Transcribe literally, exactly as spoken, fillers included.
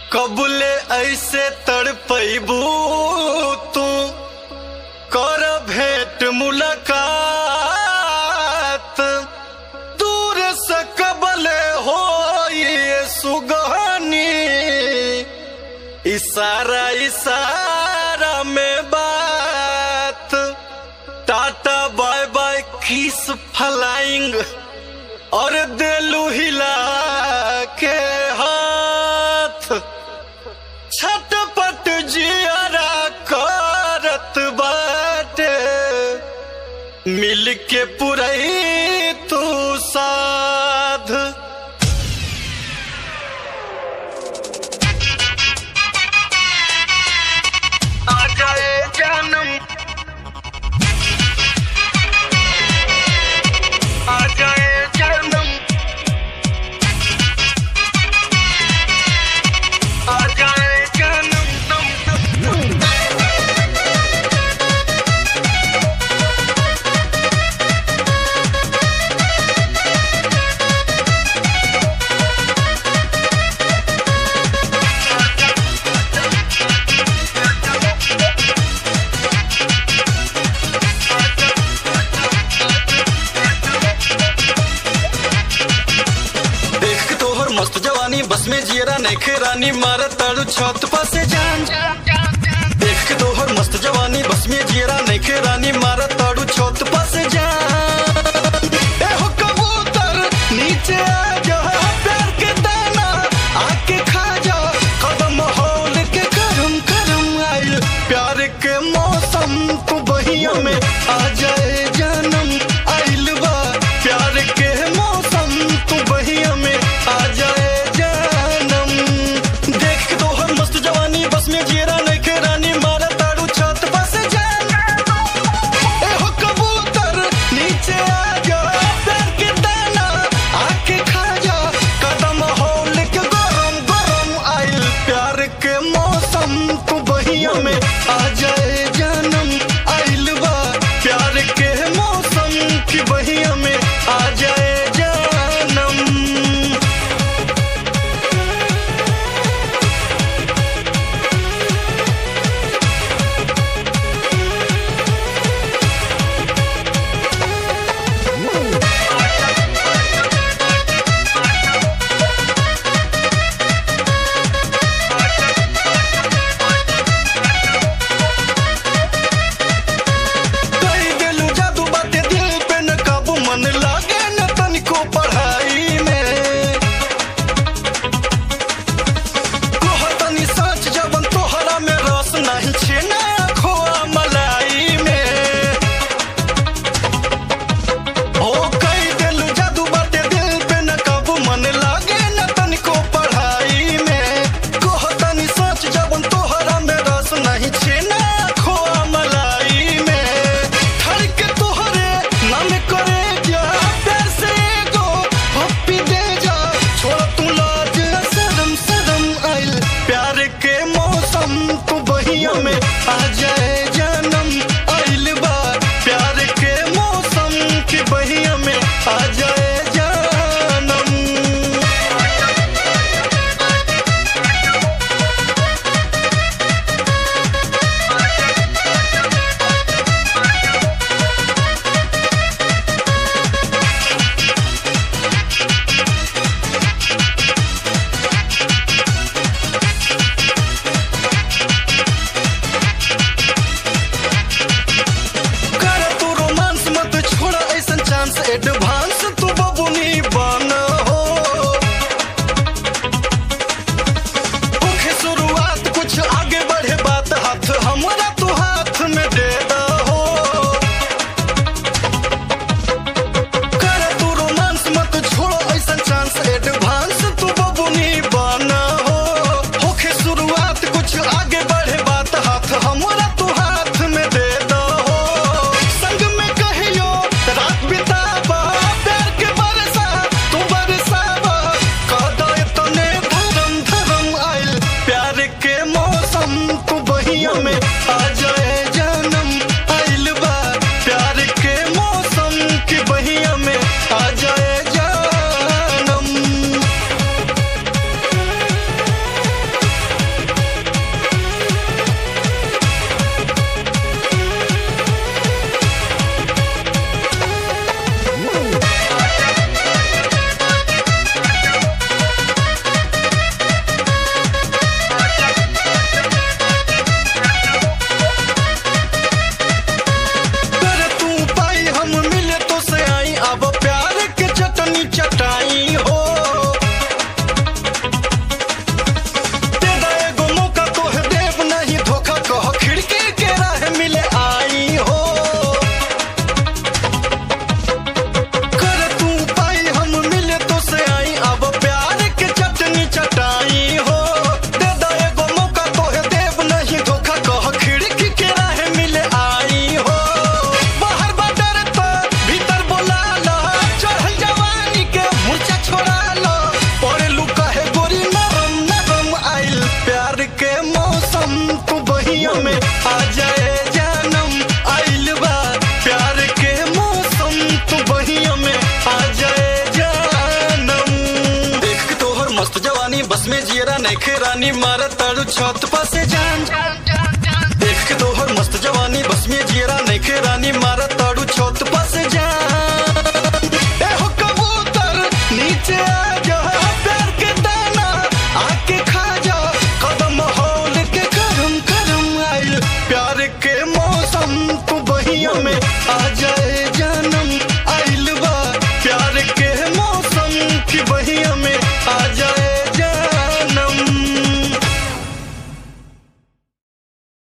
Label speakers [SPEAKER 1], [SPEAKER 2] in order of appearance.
[SPEAKER 1] कबले ऐसे तड़पैबू तू कर भेंट मुलाकात दूर से कबले हो ये सुगहनी इशारा इशारा में बात tata bye bye kiss flying और दिलू हिला के हाथ छटपट जियारा करत बाटे मिल के पुरई तू साध आ जाए जानम आ जाए जानम आ जाए जानम मस्त जवानी बस में जियरा नैखे रानी मारा ताड़ू छत पासे जान देख के तोहर मस्त जवानी बस में जियरा नैखे रानी मारा ताड़ू छत पासे जान ए हो कबूतर नीचे आ जा प्यार के दाना आके खा जा कदम माहौल के करम करम आइल प्यार के मौसम तू बहिया में आ जाए जानम आइल बा प्यार के मौसम तू बहिया में आ जाए जानम देख के तोहर मस्त जवानी बस में जियरा नैखे रानी मारा ताड़ू छत पास जान ए हो कबूतर नीचे आ जा प्यार के दाना आके खा जा कदम माहौल के गरम गरम आइल प्यार के मौसम तू बहिया में आ जाए जानम आइल बा प्यार के मौसम की बहिया में आ जाए जानम कई दिल जादू बाटे दिल पे न काबू मन लागे न तनिको पढ़ाई में कहतनी सच जबन तोहरा में रस नहीं छेना खोआ मलाई में ओ कई दिल जादू बाटे दिल पे न काबू मन लागे न तनिको पढ़ाई में कहतनी सच जबन तोहरा में रस नहीं छेना खोआ मलाई में ठर के तोहरे नाम करे जा प्यार से एगो पप्पी दे जा छोड़ तू लाज सदम सदम आइल प्यार के मौसम तू बहिया में आ जाए जानम आइल बा प्यार के मौसम की बहिया में आ जाए जानम कर तू रोमांस मत छोड़ा ऐसन चांस एडवांस तू बबुनी बन हो ओखे शुरुआत कुछ आगे बढ़े बात हाथ हमारा तू हाथ में दे दहो कर तू रोमांस मत छोड़ो ऐसन चांस एडवांस तू बबुनी बन हो ओखे शुरुआत कुछ आगे बढ़े बात हाथ हमारा तू हाथ में दे दहो संग में कहियो रात बिताबा में जियरा नइखे रानी मारा ताड़ू छत पर से जान। देख के तोहर मस्त जवानी बस में जियरा नइखे रानी मारा ताड़ू छत पर से जान। ए हो कबूतर नीचे आ जा, प्यार के दाना आके खा जा, कदम होल के करम करम आइल प्यार के मौसम तू बहिया में आ जाए जानम आइल बा प्यार के मौसम की बहिया